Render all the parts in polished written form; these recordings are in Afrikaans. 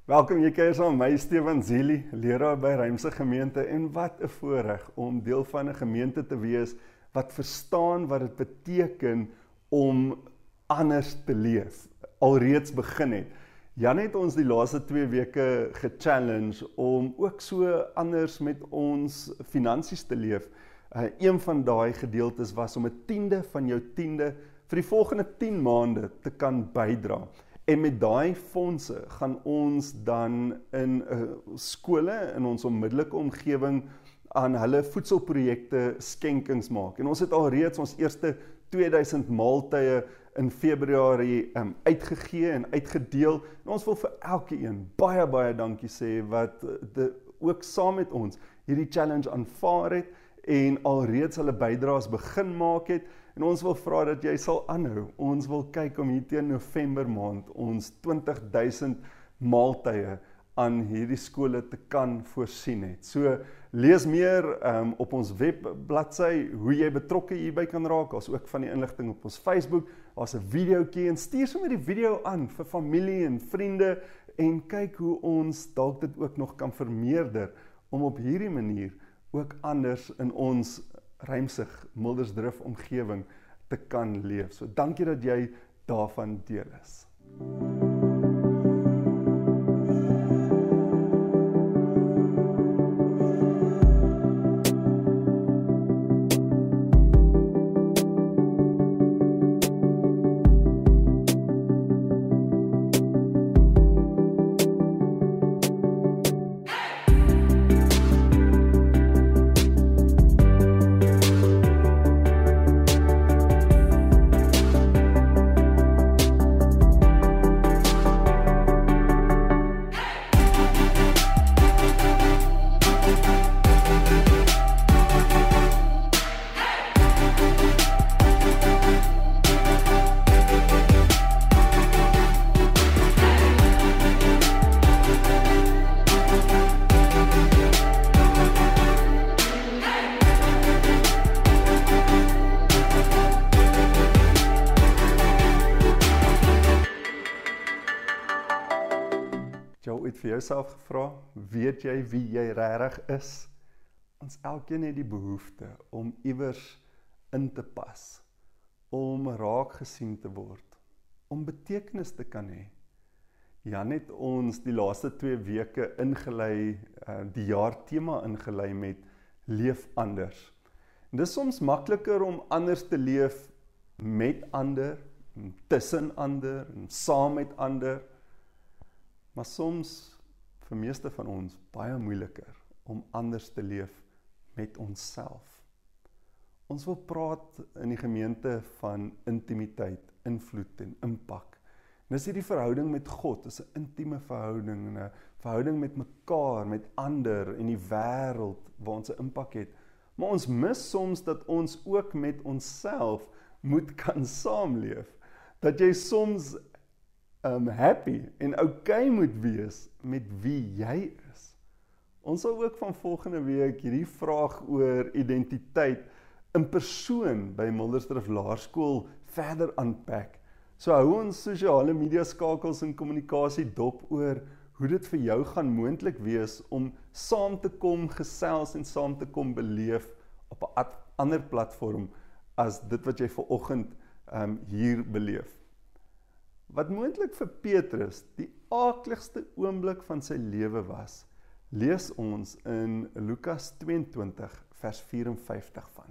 Welkom, jy kuier saam met my Stefan Zili, leraar by Rymse Gemeente, en wat 'n voorreg om deel van 'n gemeente te wees wat verstaan wat dit beteken om anders te leef, alreeds begin het. Jan het ons die laaste 2 weke gechallenge om ook so anders met ons finansies te leef. Een van daai gedeeltes was om 'n 10de van jou 10de vir die volgende 10 maande te kan bydra. En met daai fondse gaan ons dan in skole in ons onmiddellike omgewing aan hulle voedselprojekte skenkings maak. En ons het alreeds ons eerste 2000 maaltye in Februarie uitgegee en uitgedeel. En ons wil vir elkeen baie dankie sê wat ook saam met ons hierdie challenge aanvaar het en alreeds hulle bydraes begin maak het. En ons wil vra dat jy sal aanhou. Ons wil kyk om hier teen November maand ons 20,000 maaltye aan hierdie skole te kan voorsien het. So lees meer op ons webbladsy hoe jy betrokke hierby kan raak. Ons ook van die inligting op ons Facebook. Ons 'n videoetjie en stuur sommer die video aan vir familie en vriende en kyk hoe ons dalk dit ook nog kan vermeerder om op hierdie manier ook anders in ons Rymsig, Mildersdrift omgewing te kan leef. So dankie dat jy daarvan deel is. Vir jouself gevra, weet jy wie jy regtig is? Ons elkeen het die behoefte om iewers in te pas, om raak gesien te word, om betekenis te kan hê. Jan het ons die laaste 2 weke ingelei, die jaartema ingelei met leef anders. En dis soms makliker om anders te leef met ander, tussen ander, en saam met ander, maar soms vir meeste van ons baie moeiliker om anders te leef met onsself. Ons wil praat in die gemeente van intimiteit, invloed en impak. En dis hierdie verhouding met God, dis 'n intieme verhouding, en 'n verhouding met mekaar, met ander en die wêreld waar ons 'n impak het. Maar ons mis soms dat ons ook met onsself moet kan saamleef. Dat jy soms happy en okay moet wees met wie jy is. Ons sal ook van volgende week hierdie vraag oor identiteit in persoon by Mildersdrift Laerskool verder aanpak. So hou ons sosiale media skakels en kommunikasie dop oor hoe dit vir jou gaan moontlik wees om saam te kom gesels en saam te kom beleef op 'n ander platform as dit wat jy vanoggend hier beleef. Wat moontlik vir Petrus die aakligste oomblik van sy lewe was, lees ons in Lukas 22 vers 54 van.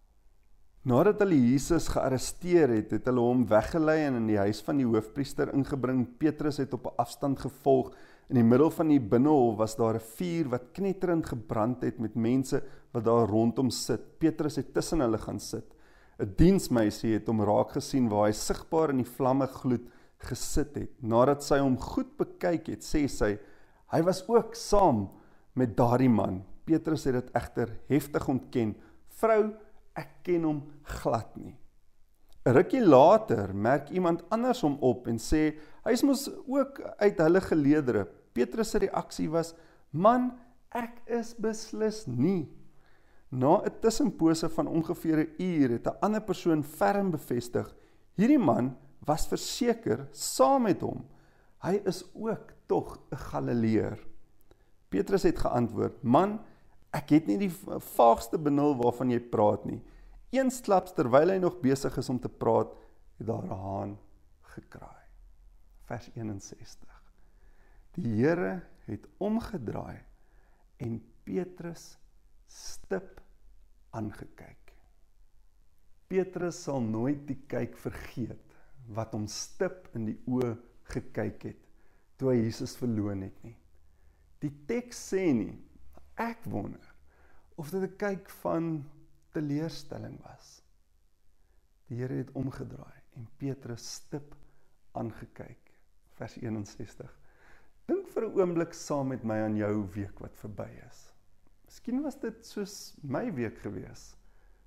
Nadat hulle Jesus gearresteer het, het hulle hom weggelei en in die huis van die hoofpriester ingebring. Petrus het op 'n afstand gevolg. In die middel van die binnehof was daar 'n vuur wat knetterend gebrand het met mense wat daar rondom sit. Petrus het tussen hulle gaan sit. 'n Diensmeisie het hom raak gesien waar hy sigbaar in die vlamme gloed gesit het. Nadat sy hom goed bekyk het, sê sy, hy was ook saam met daardie man. Petrus het dit egter heftig ontken. Vrou, ek ken hom glad nie. 'n Rukkie later merk iemand anders hom op en sê, hy is mos ook uit hulle geleedere. Petrus se reaksie was, man, ek is beslis nie. Na 'n tussenpose van ongeveer 'n uur het 'n ander persoon ferm bevestig, hierdie man was verseker saam met hom. Hy is ook tog 'n Galileër. Petrus het geantwoord, man, ek het nie die vaagste benul waarvan jy praat nie. Eensklaps terwyl hy nog besig is om te praat, het daar 'n haan gekraai. Vers 61. Die Here het omgedraai en Petrus stip aangekyk. Petrus sal nooit die kyk vergeet wat hom stip in die oë gekyk het toe hy Jesus verloon het nie. Die teks sê nie, ek wonder of dit 'n kyk van teleurstelling was. Die Here het omgedraai en Petrus stip aangekyk. Vers 61. Dink vir 'n oomblik saam met my aan jou week wat verby is. Miskien was dit soos my week gewees.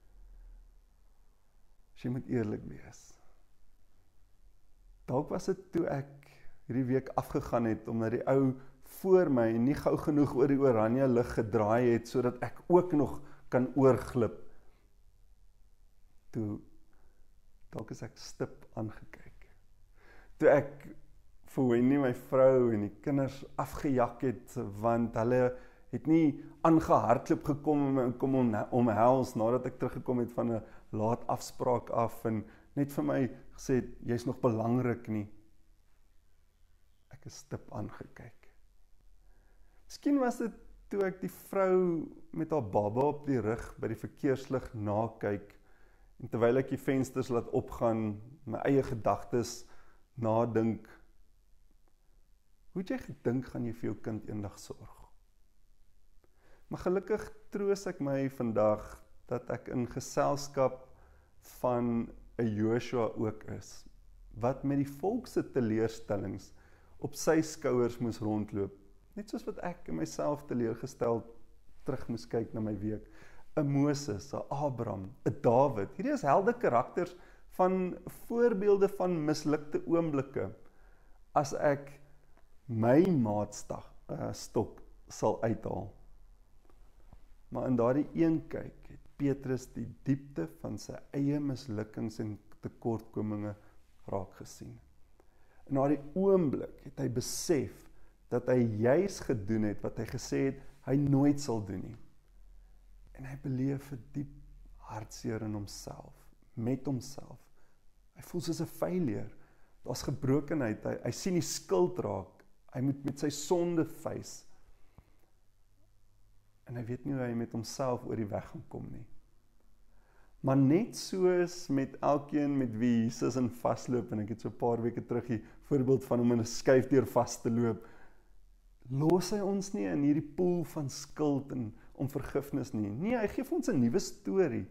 As jy moet eerlik wees. Dalk was dit toe ek hierdie week afgegaan het, omdat die ou voor my nie gou genoeg oor die oranje lig gedraai het, sodat ek ook nog kan oorglip. Toe, dalk is ek stip aangekyk. Toe ek vir Wendy, my vrou en die kinders afgejak het, want hulle het nie aangehardloop gekom en kom omhels nadat ek teruggekom het van 'n laat afspraak af en net vir my gesê, jy's nog belangrik nie. Ek is stip aangekyk. Miskien was dit toe ek die vrou met haar baba op die rug by die verkeerslig nakyk en terwyl ek die vensters laat opgaan, my eie gedagtes nadink. Hoe het jy gedink gaan jy vir jou kind eendag sorg? Maar gelukkig troos ek my vandag dat ek in geselskap van 'n Joshua ook is, wat met die volk se teleurstellings op sy skouers moes rondloop, net soos wat ek in myself teleurgestel terug moes kyk na my week. 'n Moses, 'n Abraham, 'n Dawid, hierdie is helde karakters van voorbeelde van mislukte oomblikke, as ek my maatstok sal uithaal. Maar in daardie een kyk het Petrus die diepte van sy eie mislukkings en tekortkominge raak gesien. In daardie oomblik het hy besef dat hy juis gedoen het wat hy gesê het hy nooit sal doen nie. En hy beleef 'n diep hartseer in homself, met homself. Hy voel soos 'n failure. Daar's gebrokenheid, hy sien die skuld raak. Hy moet met sy sonde face. En hy weet nie hoe hy met homself oor die weg gaan kom nie. Maar net soos met elkeen met wie Jesus in vasloop, en ek het so 'n paar weke terug die voorbeeld van hom in 'n skuifdeur vas te loop, los hy ons nie in hierdie poel van skuld en om vergifnis nie. Nee, hy gee vir ons 'n nuwe storie.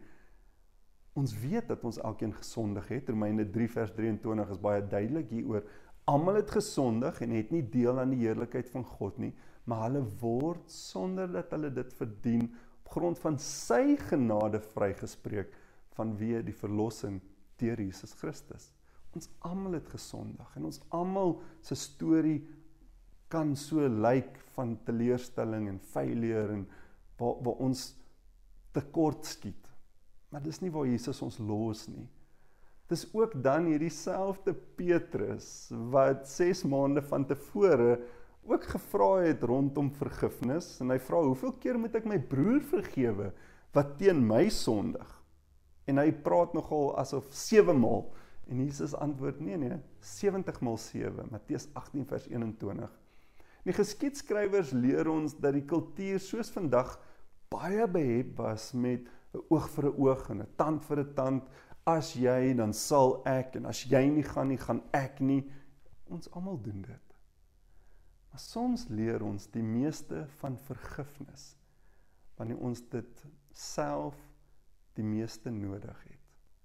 Ons weet dat ons elkeen gesondig het. Romeine 3 vers 23 is baie duidelik hieroor. Almal het gesondig en het nie deel aan die heerlikheid van God nie, maar hulle word sonder dat hulle dit verdien op grond van sy genade vrygespreek vanweë die verlossing deur Jesus Christus. Ons almal het gesondig en ons almal se storie kan so lyk van teleurstelling en failure en waar ons tekort skiet. Maar dis nie waar Jesus ons los nie. Dis ook dan hierdie selfde Petrus wat 6 maande van tevore ook gevra het rondom vergifnis en hy vra, hoeveel keer moet ek my broer vergewe wat teen my sondig? En hy praat nogal asof 7 maal en Jesus antwoord, nee, 70 maal 7, Matteus 18 vers 21. Die geskiedskrywers leer ons dat die kultuur soos vandag baie behep was met 'n oog vir 'n oog en 'n tand vir 'n tand. As jy, dan sal ek, en as jy nie gaan ek nie. Ons almal doen dit. Maar soms leer ons die meeste van vergifnis, wanneer ons dit self die meeste nodig het.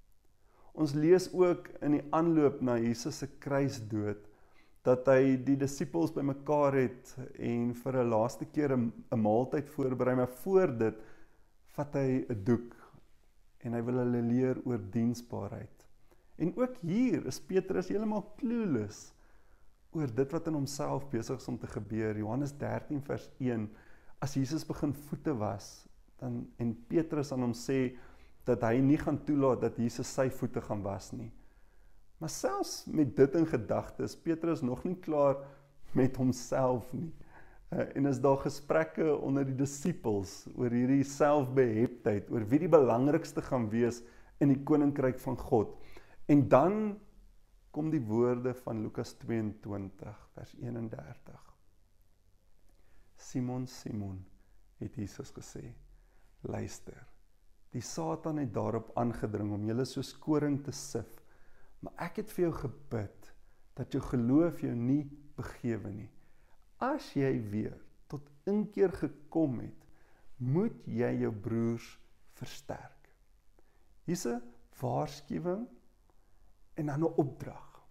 Ons lees ook in die aanloop na Jesus se kruisdood, dat hy die disippels bymekaar het en vir 'n laaste keer 'n maaltyd voorberei, maar voor dit vat hy 'n doek en hy wil hulle leer oor diensbaarheid. En ook hier is Petrus heeltemal clueless oor dit wat in homself besig is om te gebeur. Johannes 13 vers 1, as Jesus begin voete was, en Petrus aan hom sê dat hy nie gaan toelaat dat Jesus sy voete gaan was nie. Maar selfs met dit in gedagte is Petrus nog nie klaar met homself nie. En is daar gesprekke onder die disippels oor hierdie selfbeheptheid, oor wie die belangrikste gaan wees in die koninkryk van God. En dan kom die woorde van Lukas 22 vers 31. Simon, Simon, het Jesus gesê, luister, die Satan het daarop aangedring om julle soos koring te sif, maar ek het vir jou gebid, dat jou geloof jou nie begewe nie. As jy weer tot inkeer gekom het, moet jy jou broers versterk. Hier's 'n waarskuwing en dan 'n opdrag.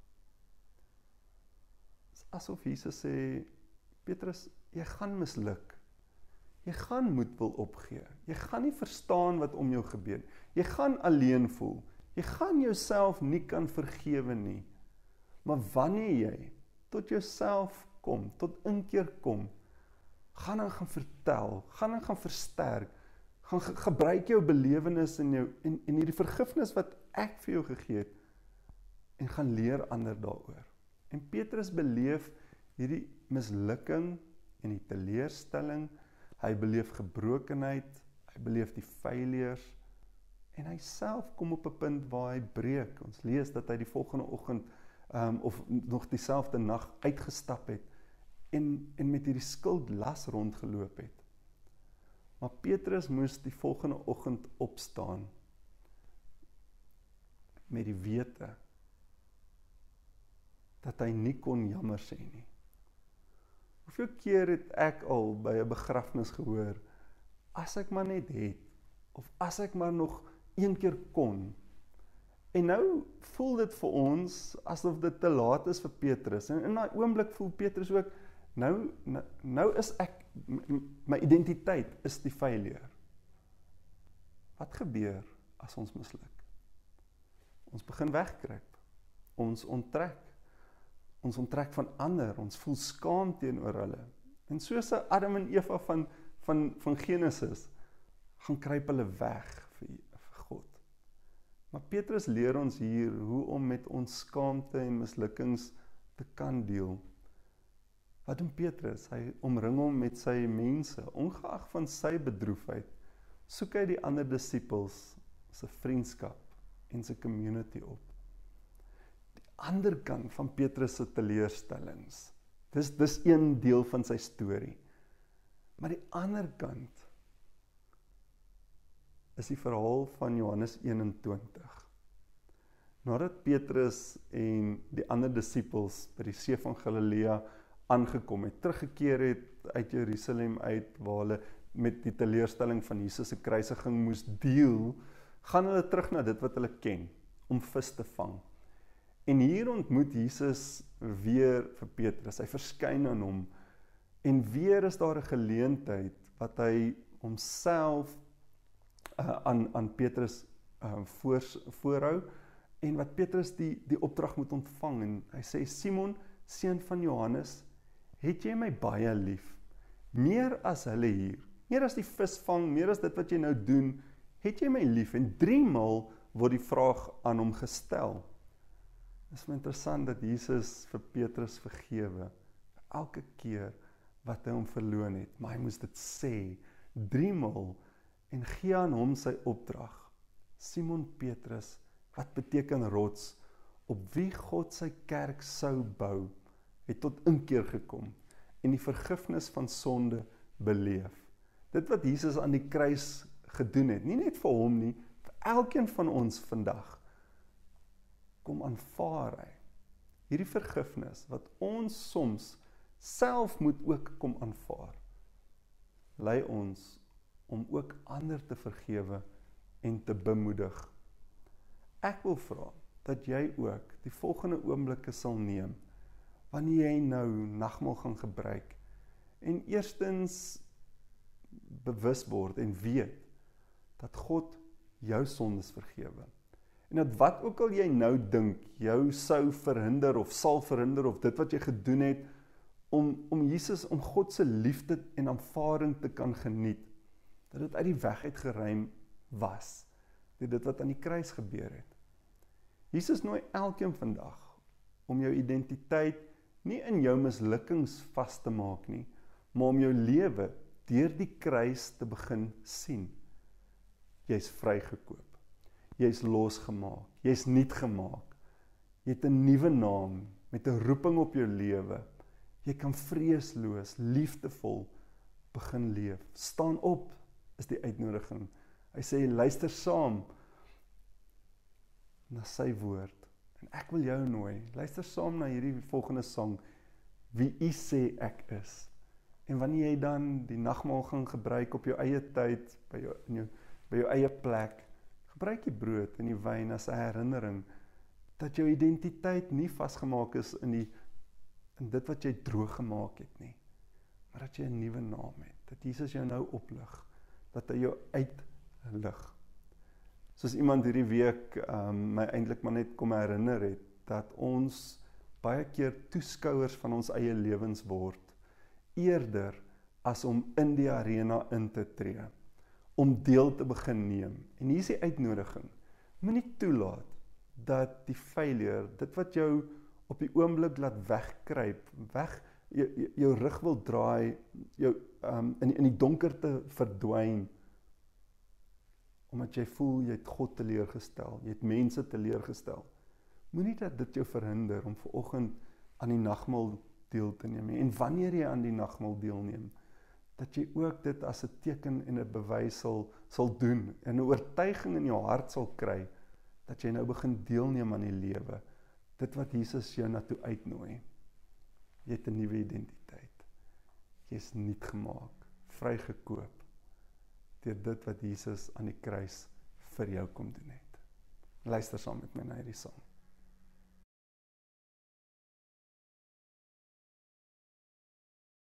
Dit is asof Jesus sê, Petrus, jy gaan misluk. Jy gaan moed wil opgee. Jy gaan nie verstaan wat om jou gebeur. Jy gaan alleen voel. Jy gaan jouself nie kan vergewe nie. Maar wanneer jy tot jouself kom, tot inkeer kom, gaan dan gaan vertel, gaan dan gaan versterk, gaan gebruik jou belewenis en hierdie vergifnis wat ek vir jou gegee het, en gaan leer ander daaroor. En Petrus beleef hierdie mislukking en die teleurstelling, hy beleef gebrokenheid, hy beleef die failures, en hy self kom op 'n punt waar hy breek. Ons lees dat hy die volgende oggend, of nog dieselfde nag uitgestap het, en met hierdie skuldlas rondgeloop het. Maar Petrus moes die volgende oggend opstaan, met die wete, dat hy nie kon jammer sê nie. Hoeveel keer het ek al by 'n begrafnis gehoor, as ek maar net het, of as ek maar nog een keer kon. En nou voel dit vir ons, asof dit te laat is vir Petrus, en in daai oomblik voel Petrus ook, nou is ek, my identiteit is die failure. Wat gebeur as ons misluk? Ons begin wegkruip, ons onttrek van ander, ons voel skaam teenoor hulle. En soos Adam en Eva van Genesis, gaan kruip hulle weg vir God. Maar Petrus leer ons hier hoe om met ons skaamte en mislukkings te kan deel. Wat doen Petrus? Hy omring hom met sy mense, ongeag van sy bedroefheid, soek hy die ander disippels se vriendskap en sy community op. Ander kant van Petrus se teleurstellings. Dis een deel van sy storie. Maar die ander kant is die verhaal van Johannes 21. Nadat Petrus en die ander disippels by die see van Galilea aangekom het, teruggekeer het uit Jerusalem uit, waar hulle met die teleurstelling van Jesus se kruisiging moes deel, gaan hulle terug na dit wat hulle ken, om vis te vang. En hier ontmoet Jesus weer vir Petrus, hy verskyn aan hom, en weer is daar 'n geleentheid, wat hy homself aan Petrus voorhou, en wat Petrus die opdrag moet ontvang, en hy sê, Simon, seun van Johannes, het jy my baie lief, meer as hulle hier, meer as die visvang, meer as dit wat jy nou doen, het jy my lief, en 3 maal word die vraag aan hom gestel. Het is interessant dat Jesus vir Petrus vergewe, elke keer wat hy hom verloon het, maar hy moes dit sê, 3 maal, en gee aan hom sy opdrag. Simon Petrus, wat beteken rots, op wie God sy kerk sou bou, het tot inkeer gekom, en die vergifnis van sonde beleef. Dit wat Jesus aan die kruis gedoen het, nie net vir hom nie, vir elkeen van ons vandag, kom aanvaar hy. Hierdie vergifnis, wat ons soms self moet ook kom aanvaar, lei ons om ook ander te vergewe en te bemoedig. Ek wil vra, dat jy ook die volgende oomblikke sal neem, wanneer jy nou nagmaal gaan gebruik, en eerstens bewus word en weet, dat God jou sondes vergewe. En dat wat ook al jy nou dink, jou sou verhinder of sal verhinder, of dit wat jy gedoen het, om Jesus, om God se liefde en aanvaarding te kan geniet, dat dit uit die weg uitgeruim was, dit wat aan die kruis gebeur het. Jesus nooi elkeen vandag, om jou identiteit nie in jou mislukkings vas te maak nie, maar om jou lewe deur die kruis te begin sien. Jy's vrygekoop. Jy's losgemaak. Jy's nuut gemaak. Jy het 'n nuwe naam met 'n roeping op jou lewe. Jy kan vreesloos, liefdevol begin leef. Staan op is die uitnodiging. Hy sê luister saam na sy woord. En ek wil jou nooi, luister saam na hierdie volgende sang, wie U sê ek is. En wanneer jy dan die nagmaal gaan gebruik op jou eie tyd, by jou eie plek, gebruik die brood en die wyn as 'n herinnering, dat jou identiteit nie vasgemaak is in dit wat jy droog gemaak het nie, maar dat jy 'n nuwe naam het, dat Jesus jou nou oplig, dat hy jou uitlig. Soos iemand hierdie week my eintlik maar net kom herinner het, dat ons baie keer toeskouers van ons eie lewens word, eerder as om in die arena in te tree, om deel te begin neem. En hier is die uitnodiging, moenie toelaat dat die failure, dit wat jou op die oomblik laat wegkruip, jou rug wil draai, jou in die donkerte verdwyn, omdat jy voel jy het God teleurgestel, jy het mense teleurgestel. Moenie dat dit jou verhinder om vanoggend aan die nagmaal deel te neem. En wanneer jy aan die nagmaal deelneem, dat jy ook dit as 'n teken en 'n bewys sal doen, en 'n oortuiging in jou hart sal kry, dat jy nou begin deelneem aan die lewe, dit wat Jesus jou na toe uitnooi. Jy het 'n nuwe identiteit. Jy is nuut gemaak, vrygekoop, deur dit wat Jesus aan die kruis vir jou kom doen het. Luister saam met my na hierdie sang.